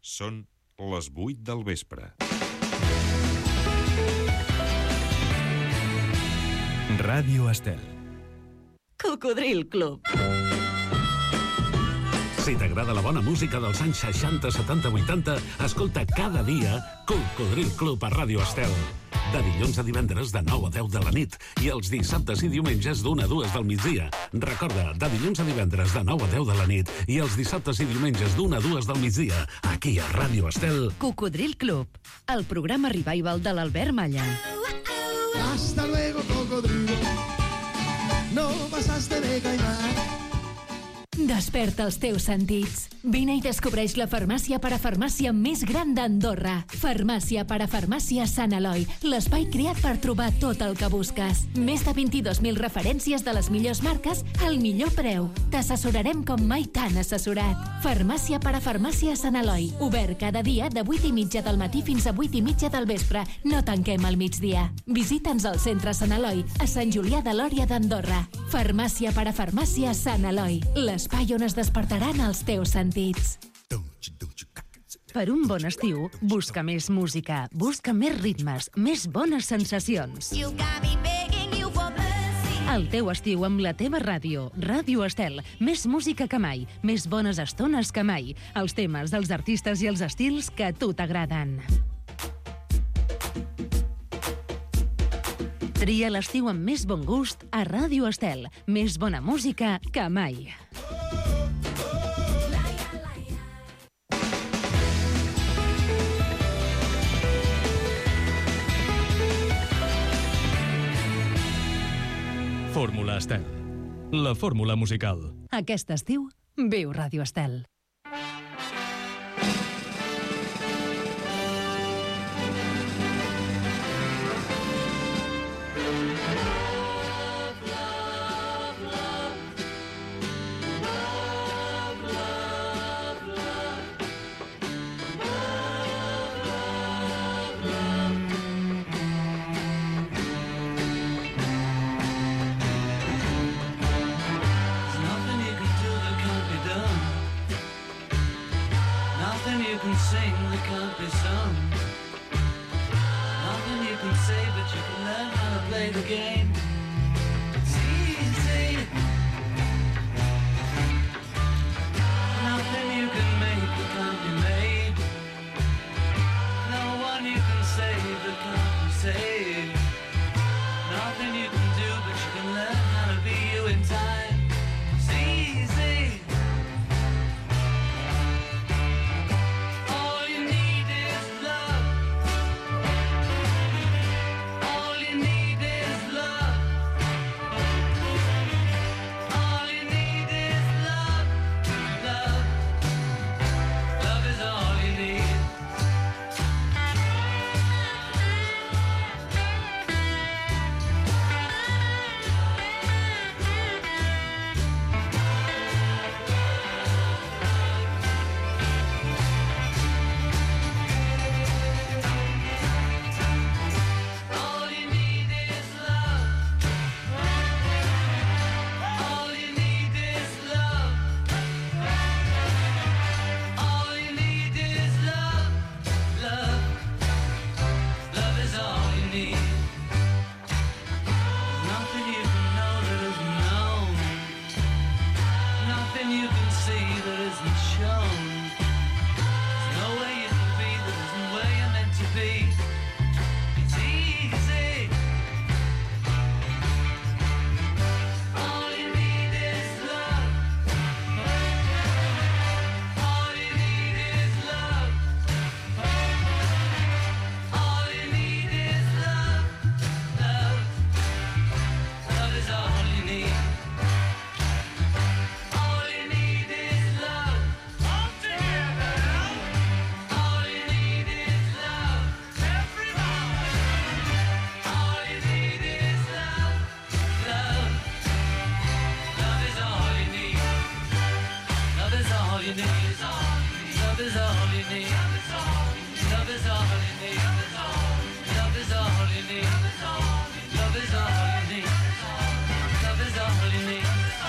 Són les 8 del vespre. Ràdio Estel. Cocodril Club. Si t'agrada la bona música dels anys 60, 70, 80, escolta cada dia Cocodril Club a Ràdio Estel. De dilluns a divendres de 9 a 10 de la nit i els dissabtes i diumenges d'1 a 2 del migdia. Recorda, de dilluns a divendres de 9 a 10 de la nit i els dissabtes i diumenges d'1 a 2 del migdia, aquí a Ràdio Estel. Cocodril Club, el programa revival de l'Albert Malla. Hasta luego, cocodrilo. No pasaste de caimán. Desperta els teus sentits. Vine i descobreix la farmàcia parafarmàcia més gran d'Andorra. Farmàcia parafarmàcia Sant Eloi, l'espai creat per trobar tot el que busques. Més de 22.000 referències de les millors marques al millor preu. T'assessorarem com mai t'han assessorat. Farmàcia parafarmàcia Sant Eloi, obert cada dia de 8:30 del matí fins a 8:30 del vespre. No tanquem al migdia. Visita'ns al centre Sant Eloi, a Sant Julià de Lòria d'Andorra. Farmàcia parafarmàcia Sant Eloi, l'espai on es despertaran els teus sentits. Per un bon estiu, busca més música, busca més ritmes, més bones sensacions. El teu estiu amb la teva ràdio, Ràdio Estel. Més música que mai, més bones estones que mai. Els temes dels artistes i els estils que a tu t'agraden. Tria l'estiu amb més bon gust a Ràdio Estel. Més bona música que mai. Fórmula Estel. La fórmula musical. Aquest estiu, viu Ràdio Estel.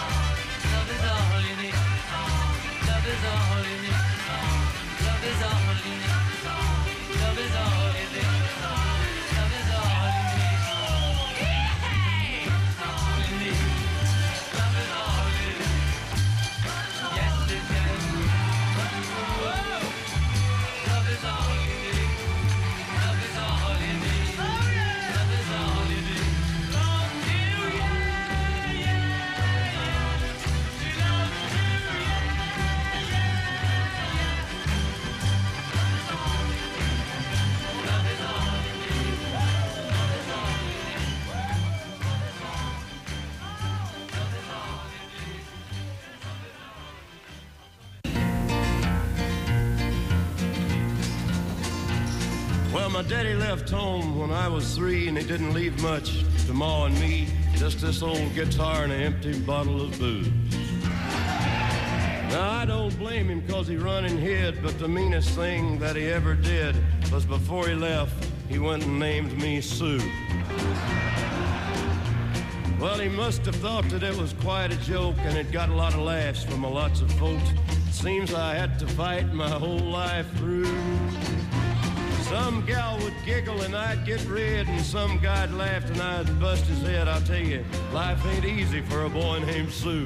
Love is all you need. Well, my daddy left home when I was 3, and he didn't leave much to Ma and me, just this old guitar and an empty bottle of booze. Now, I don't blame him because he run and hid, but the meanest thing that he ever did was before he left, he went and named me Sue. Well, he must have thought that it was quite a joke, and it got a lot of laughs from lots of folks. Seems I had to fight my whole life through. Some gal would giggle and I'd get red, and some guy'd laugh and I'd bust his head. I'll tell you, life ain't easy for a boy named Sue.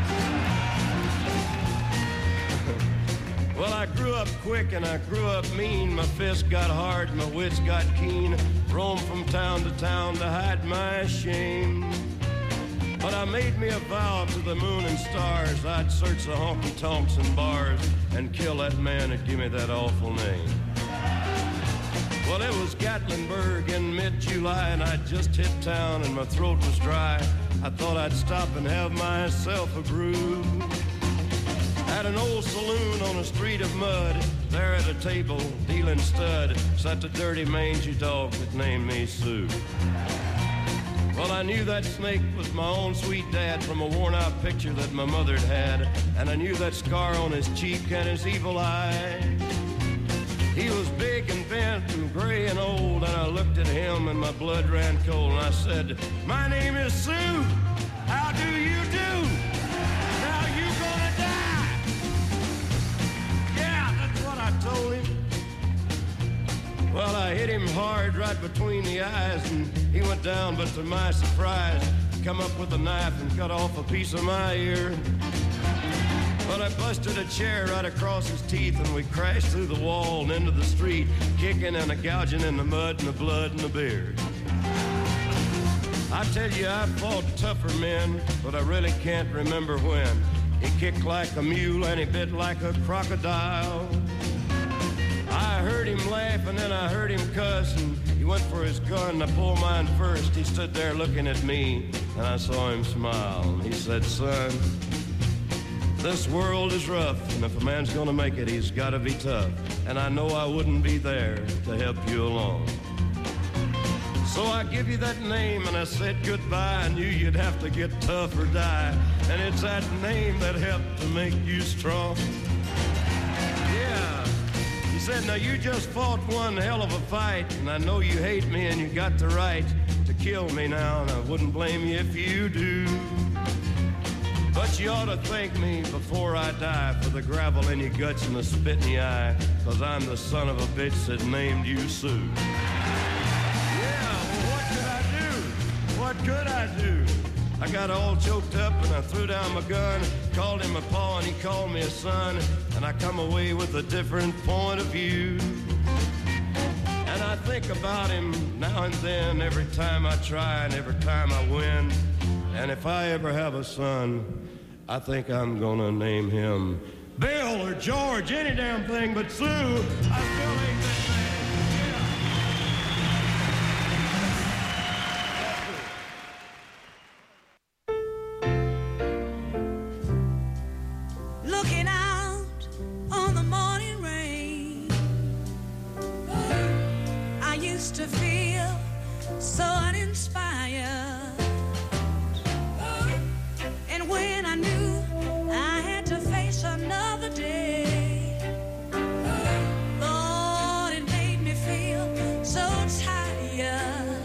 Well, I grew up quick and I grew up mean. My fists got hard, my wits got keen. Roamed from town to town to hide my shame. But I made me a vow to the moon and stars, I'd search the honky-tonks and bars and kill that man that gave me that awful name. Well, it was Gatlinburg in mid-July, and I'd just hit town and my throat was dry. I thought I'd stop and have myself a brew. At an old saloon on a street of mud, there at a table, dealing stud, sat the dirty mangy dog that named me Sue. Well, I knew that snake was my own sweet dad from a worn-out picture that my mother'd had, and I knew that scar on his cheek and his evil eye. He was big and bent and gray and old, and I looked at him and my blood ran cold, and I said, "My name is Sue. How do you do? Now you gonna die." Yeah, that's what I told him. Well, I hit him hard right between the eyes, and he went down, but to my surprise, come up with a knife and cut off a piece of my ear. But I busted a chair right across his teeth, and we crashed through the wall and into the street, kicking and gouging in the mud and the blood and the beard. I tell you, I fought tougher men, but I really can't remember when. He kicked like a mule and he bit like a crocodile. I heard him laugh and then I heard him cuss, and he went for his gun and I pulled mine first. He stood there looking at me and I saw him smile. And he said, "Son, this world is rough, and if a man's gonna make it, he's gotta be tough. And I know I wouldn't be there to help you along. So I give you that name and I said goodbye. I knew you'd have to get tough or die. And it's that name that helped to make you strong." Yeah. He said, "Now you just fought one hell of a fight, and I know you hate me and you got the right to kill me now, and I wouldn't blame you if you do. But you ought to thank me before I die for the gravel in your guts and the spit in your eye, 'cause I'm the son of a bitch that named you Sue." Yeah, well, what could I do? What could I do? I got all choked up and I threw down my gun, called him a paw and he called me a son, and I come away with a different point of view. And I think about him now and then, every time I try and every time I win. And if I ever have a son, I think I'm gonna name him Bill or George, any damn thing but Sue. I still hate that name. Looking out on the morning rain, I used to feel so uninspired. And when I knew I had to face another day, Lord, it made me feel so tired.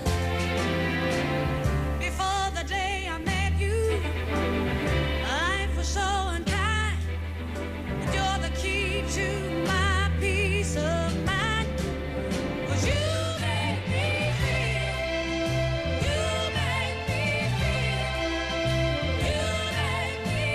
Before the day I met you, life was so unkind. You're the key to my peace of mind. 'Cause you make me feel, you make me feel, you make me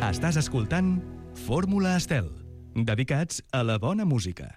Estàs escoltant Fórmula Estel, dedicats a la bona música.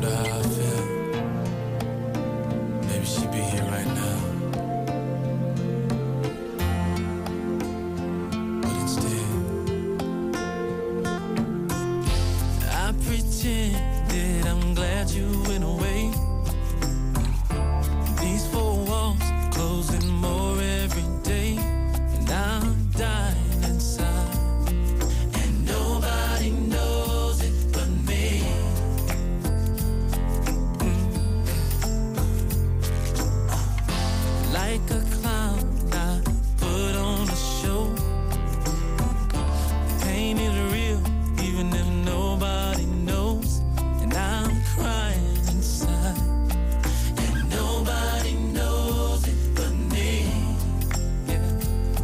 wonder how I feel. Maybe she'd be here right now. But instead, I pretend that I'm glad you went away. These four walls closing more every day, and I'm dying inside, and nobody knows it but me. Like a clown, I put on a show. Pain is real, even if nobody knows, and I'm crying inside, and nobody knows it but me. Yeah.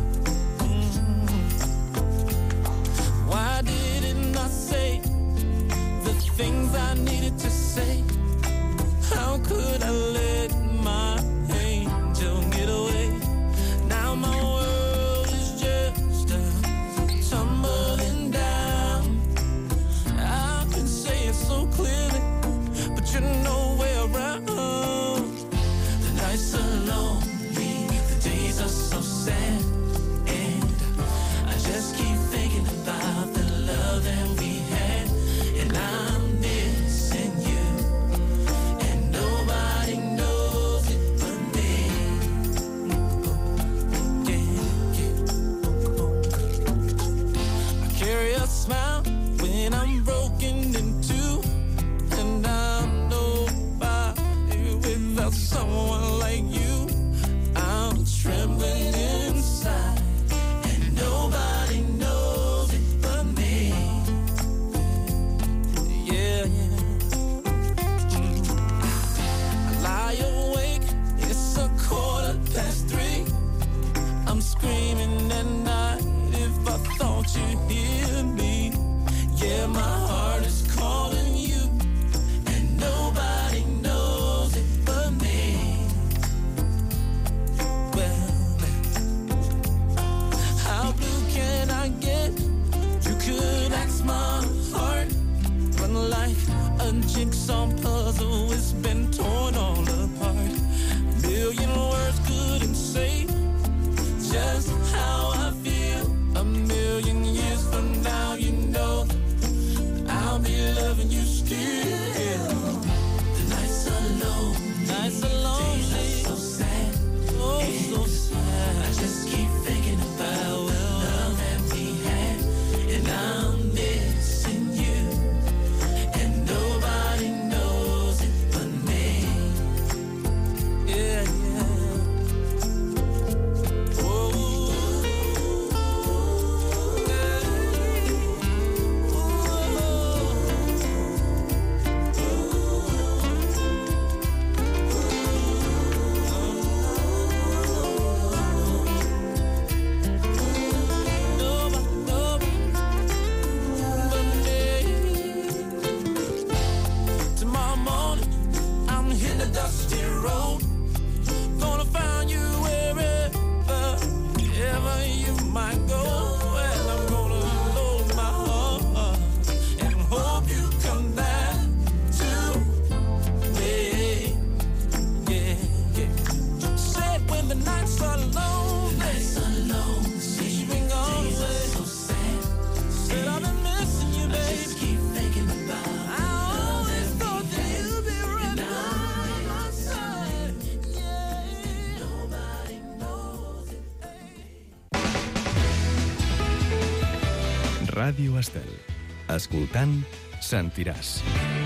Why didn't I say the things I needed to say? How could I let my angel get away? Now my world is just tumbling down. I can say it so clearly, but you're nowhere around. The nights are lonely, the days are so sad, and I just keep thinking about the love that we had, and I'm missing you, and nobody knows it but me. I carry a smile when I'm broken in two, and I'm nobody without someone like you. I'm trembling inside, and nobody knows it but me. Yeah, yeah. I lie awake, it's 3:15. I'm screaming at night if I thought you'd hear me. Yeah, my heart is calling you, and nobody knows it but me. Well, how blue can I get? You could ask my heart, but like a jigsaw puzzle, it's been torn all apart. A million words couldn't say just how I feel. A million years from now, you know I'll be loving you still. The nights are lonely, days are so sad, oh so sad. I just keep thinking about the love that we had, and I'm missing you, and nobody knows it but me. Yeah, yeah. Oh, tomorrow morning, I'm hitting the dusty road. Gonna find you wherever you might go. And I'm gonna load my heart and hope you come back to me. Yeah, yeah. Said when the nights are long, since you've been gone away. So sad. Said I've been missing you, baby. I just keep thinking about. I always thought that you'd be right by my side. Yeah, nobody knows it. Ràdio Estel. Escoltant, sentiràs.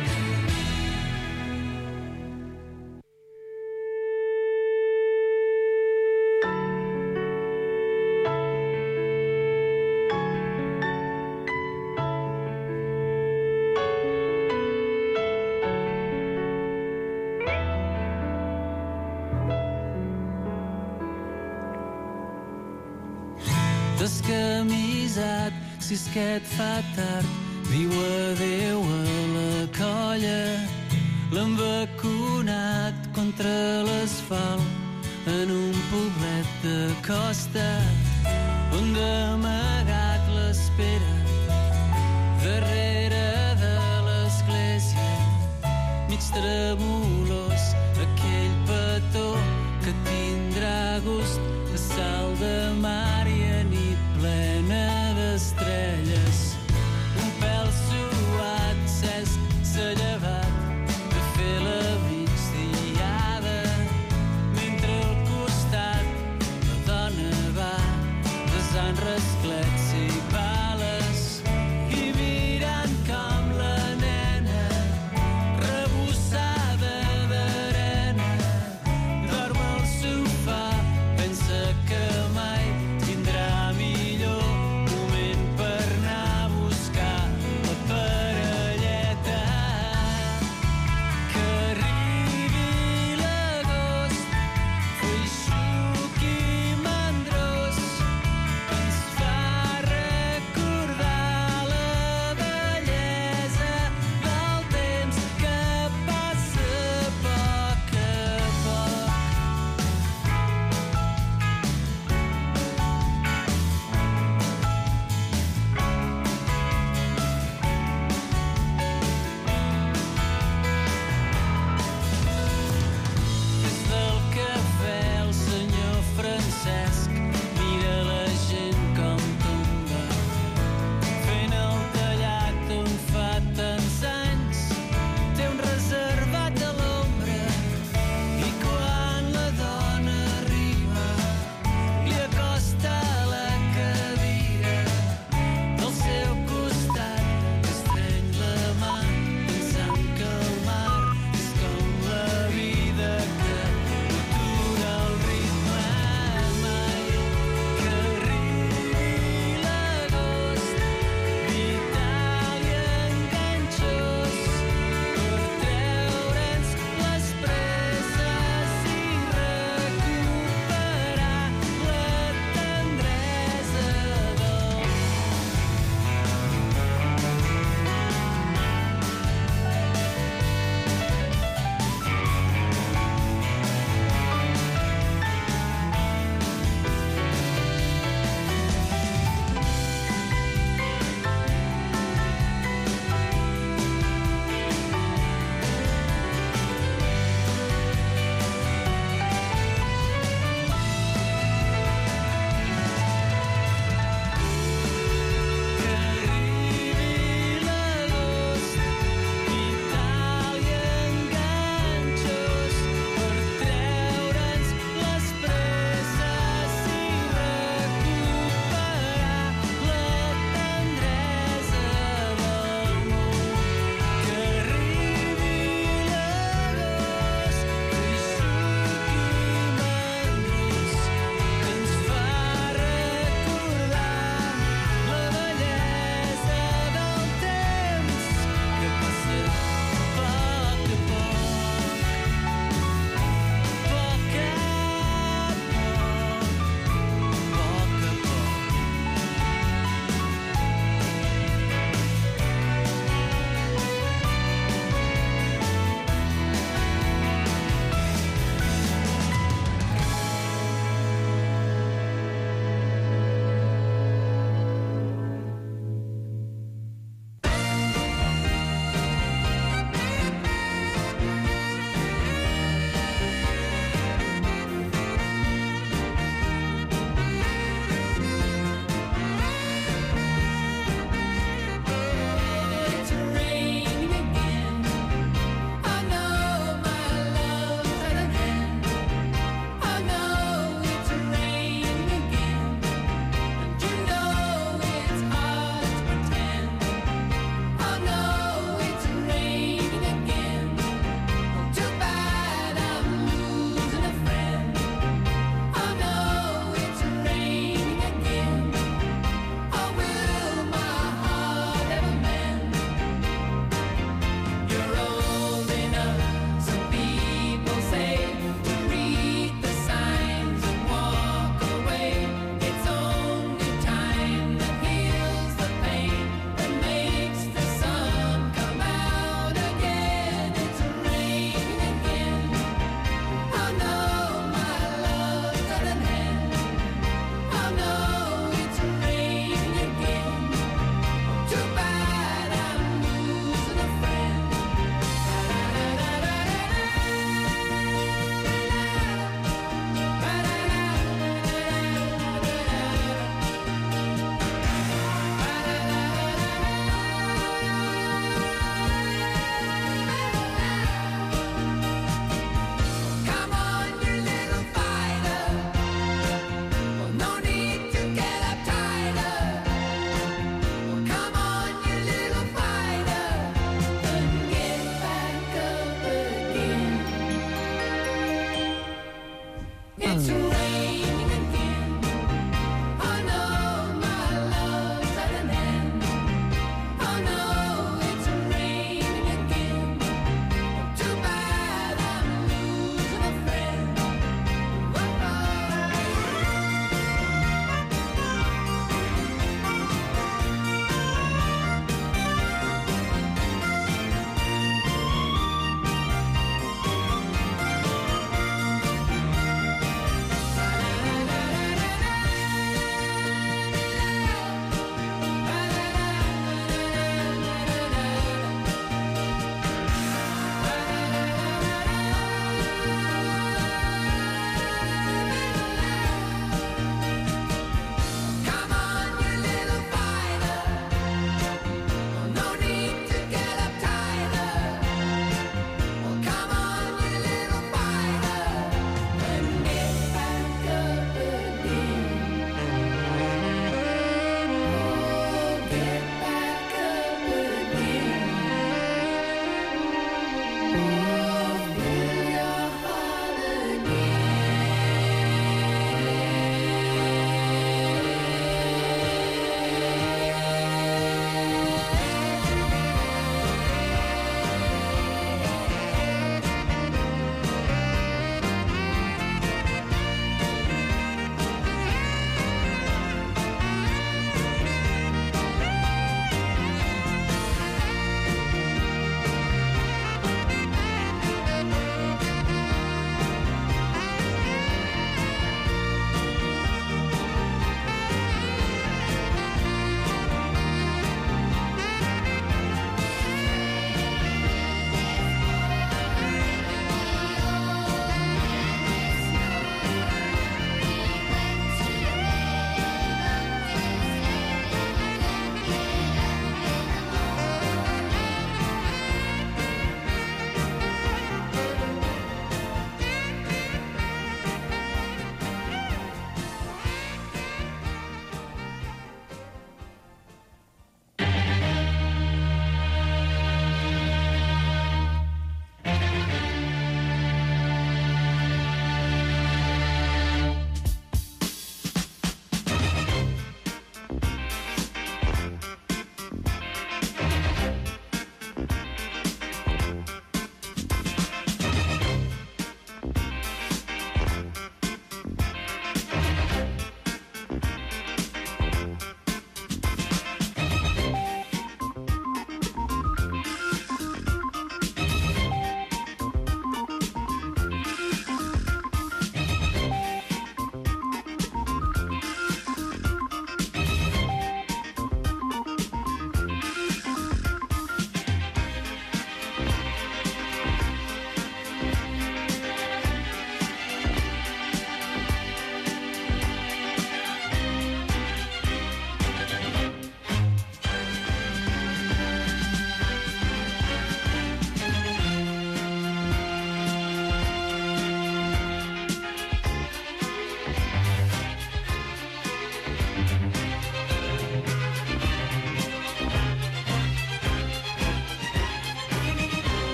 Descamisat, si és que et fa tard, diu adéu a la colla. L'han vacunat contra l'asfalt en un poblet de costa, on d'amagat l'espera darrere de l'església. mig tremolós, aquell petó que tindrà gust de sal de mar i a nit plena d'estrelles. Un pèl suat, cesc, s'ha llevat de fer la migdiada, mentre al costat la dona va desant rasclets i pales i mirant com la nena rebussada d'arena dorm al sofà, pensa que mai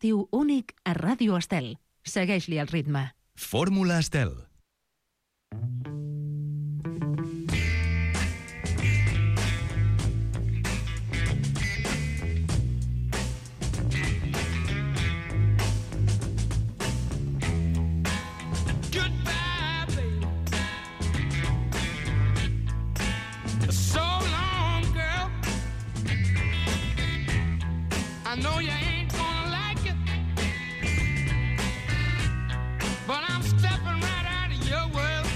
estiu únic a Ràdio Estel. Segueix-li el ritme. Fórmula Estel. I know you ain't gonna like it, but I'm stepping right out of your world.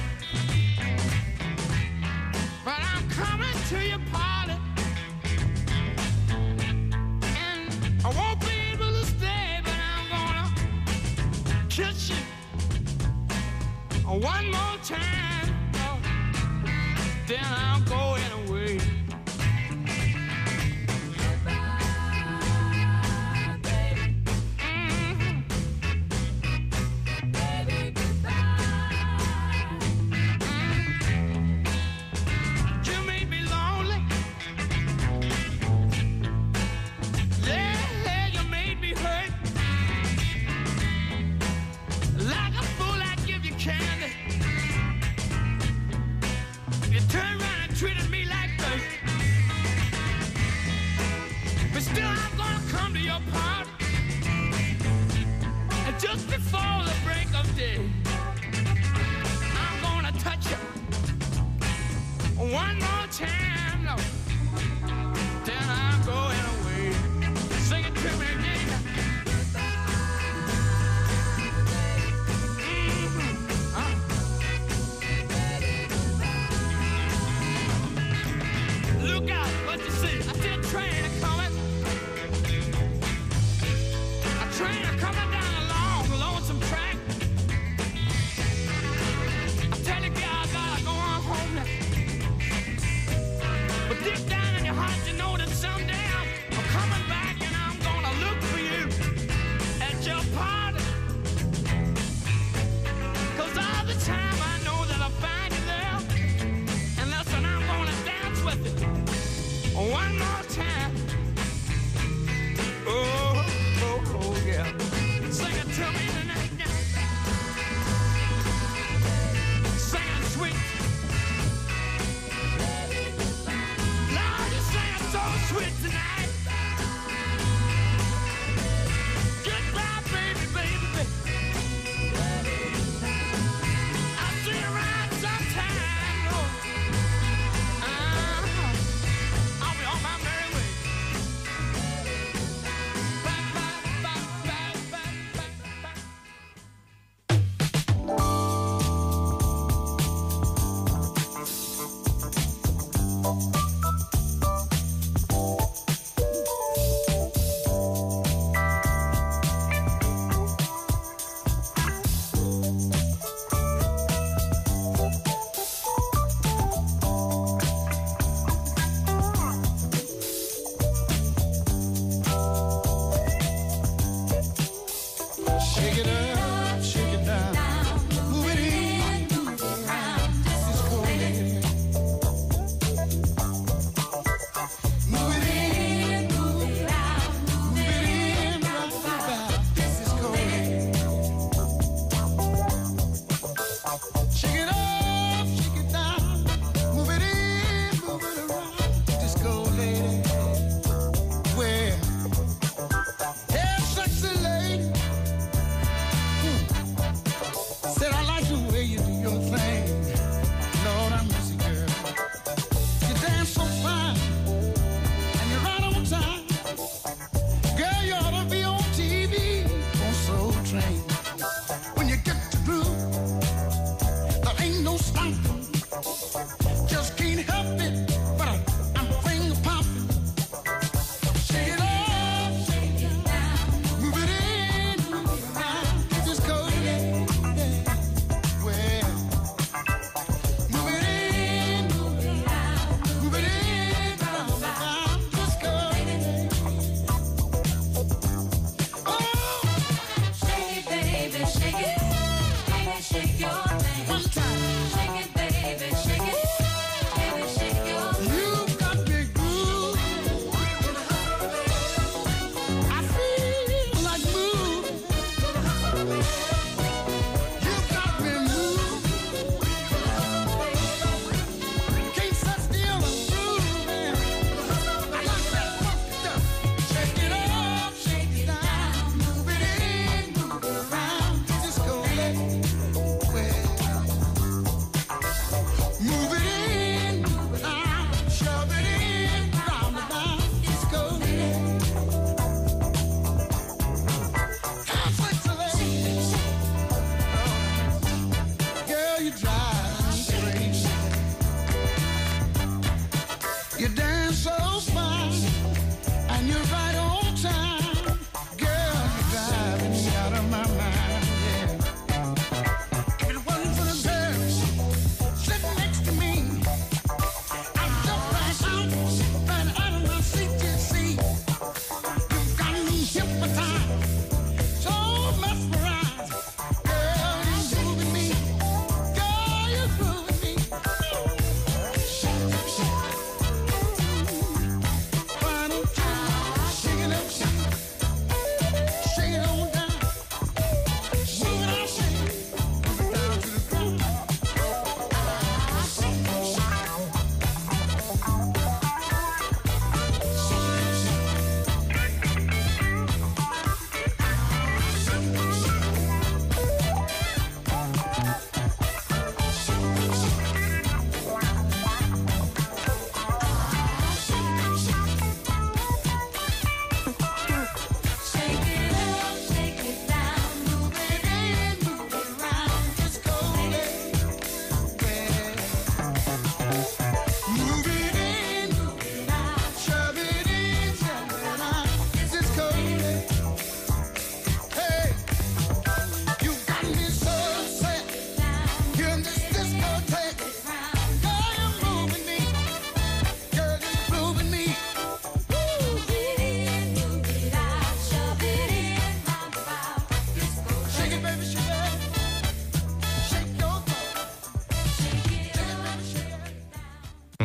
But I'm coming to your party, and I won't be able to stay, but I'm gonna kiss you one more time, then I'm going away. Just before the break of day, I'm gonna touch you one more time, no, then I'm going away. Sing it to me again. Look out, what you see? I see a train coming. A train coming down lonesome track. I tell you, girl, I gotta go on home now. But this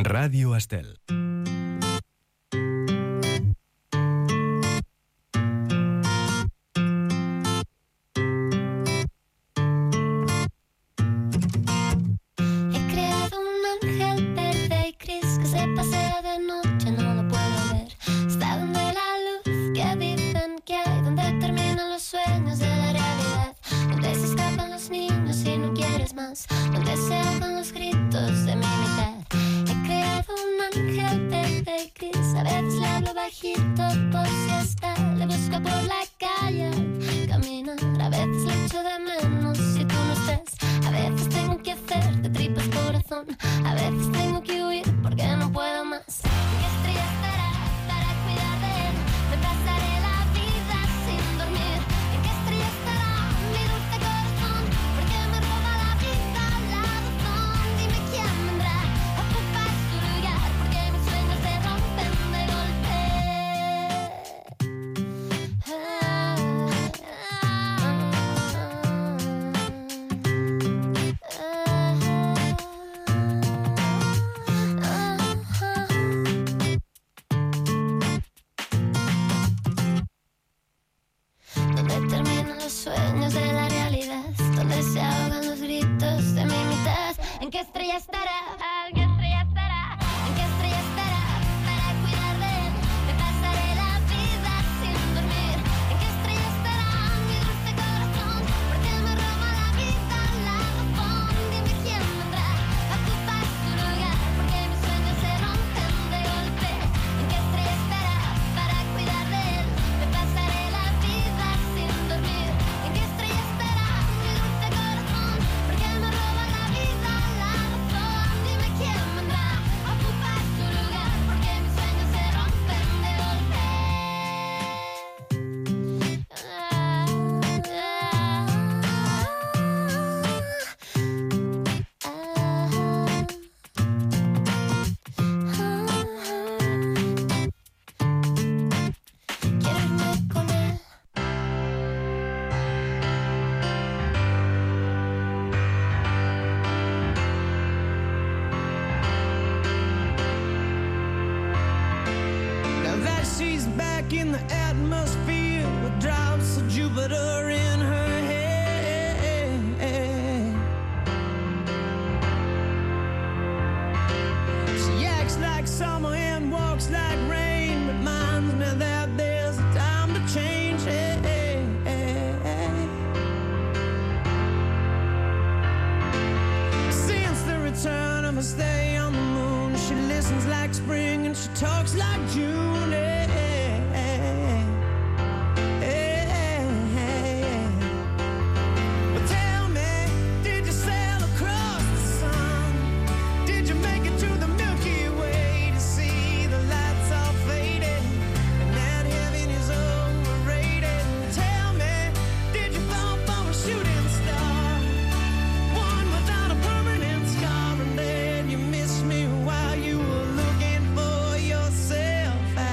Radio Estel. Donde se ahogan los gritos de mi mitad. He creado un ángel de gris. A veces le hablo bajito por si está. Le busco por la calle al caminar. A veces le echo de menos si tú no estás. A veces tengo que hacer de tripas corazón. A veces tengo que huir porque no puedo más. ¿En qué estrella estará para cuidar de él? Me pasaré la vida sin dormir. ¿En qué estrella estará mi dulce corazón? Porque me roba la vida, la razón. Dime quién vendrá a ocupar su lugar. Porque mis sueños se rompen de golpe. Donde terminan los sueños de la realidad, donde se ahogan los gritos de mi mitad. ¿En qué estrella estará? ¿En qué estrella estará? ¿En qué estrella estará para cuidar de él? Me pasaré la vida sin dormir. ¿En qué estrella estará mi dulce corazón? Porque me roba la vida, la razón. Dime quién vendrá a ocupar su lugar. Porque mis sueños se rompen de golpe. ¿En qué estrella estará para cuidar de él? Me pasaré la vida sin dormir. ¿En qué estrella estará mi dulce corazón? Porque me roba la vida, la razón. Dime quién vendrá a ocupar su lugar. Porque mis sueños se rompen de golpe. Quiero irme con él. Now that she's back in the atmosphere with drops of Jupiter in her head, she acts like summer and walks like rain. Reminds me that there's a time to change. Since the return of her stay on the moon, she listens like spring and she talks like June. Well, tell me, did you sail across the sun? Did you make it to the Milky Way to see the lights all faded and that heaven is overrated? Tell me, did you fall for a shooting star? One without a permanent scar, and then you missed me while you were looking for yourself.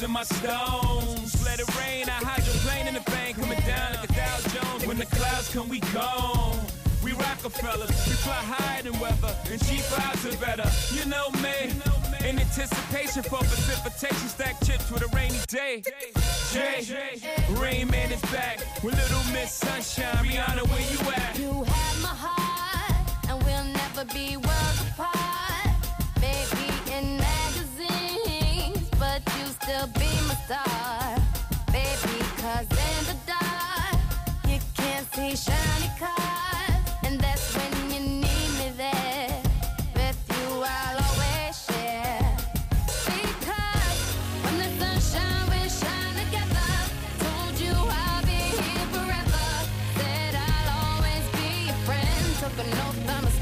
in my stones. Let it rain, I hydroplane in the bank, coming down like a Dow Jones. When the clouds come, we gone. We Rockefellers, we fly higher than weather, and cheap vibes are better. You know me, in anticipation for precipitation, stack chips with a rainy day. Jay, Rain Man is back with Little Miss Sunshine. Rihanna, where you at? You have my heart, and we'll never be worlds apart. Maybe in magazines, but you still be my star. Baby, 'cause in the dark, you can't see shiny cars. And that's when you need me there. With you, I'll always share. Because when the sunshine, we shine together. Told you I'll be here forever. Said I'll always be your friend. Took an oath, I'm